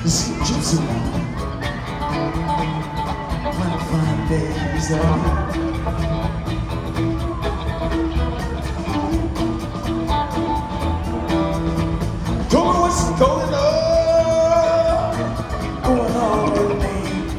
You see gypsy woman, fine days out. Told me what's going on with me.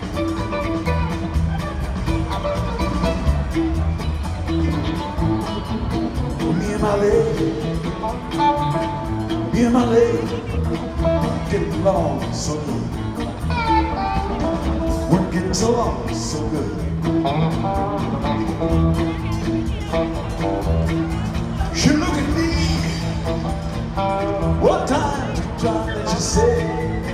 Me and my lady, getting along so good. We're getting along so good. She look at me. What time did you say?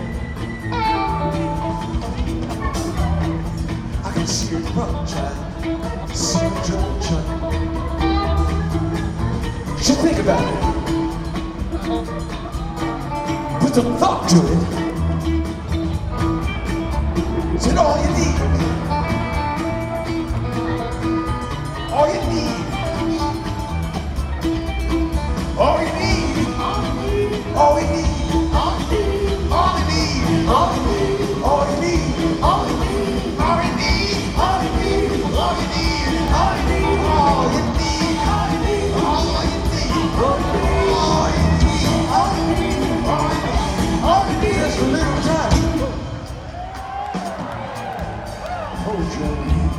I can see her front child, see her jump child. She think about it. Put some thought to it. Said all you need. All you need. All you need. All you need. All you need. All you need. All you need. All you need. All you need. All you need. All you need. All you need. All you need. All you need. All you need. All you need. All you need. Just a little time. Hold your hand.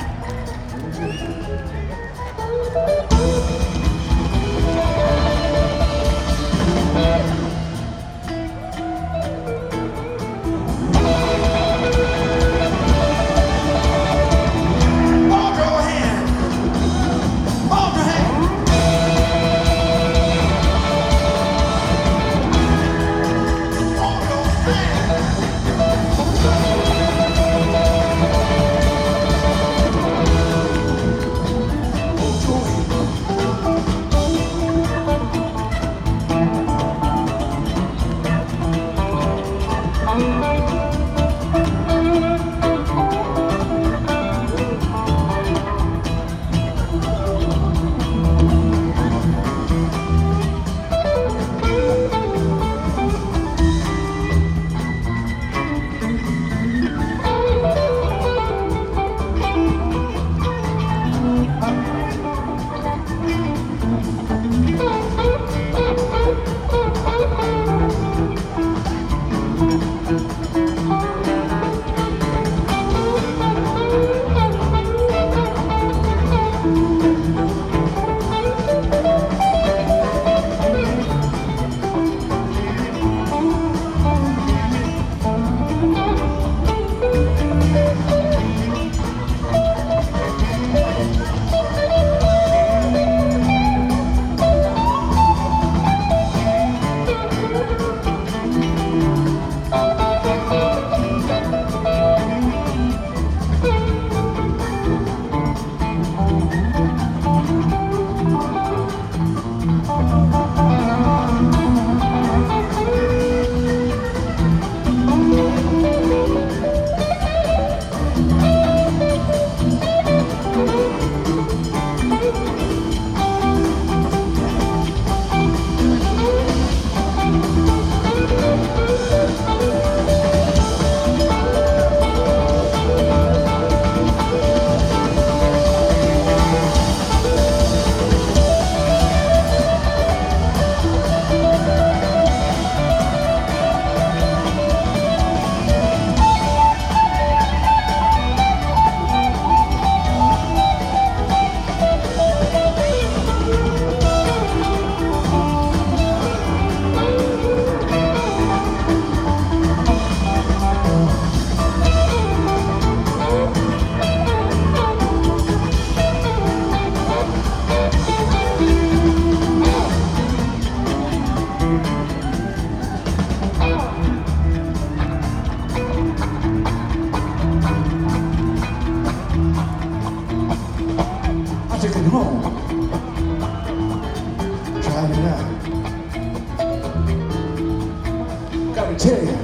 tell you,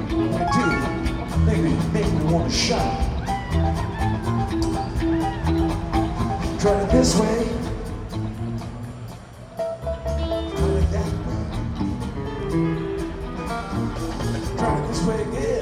I do. Make me want to shout. Try it this way. Try it that way. Try it this It's pretty good.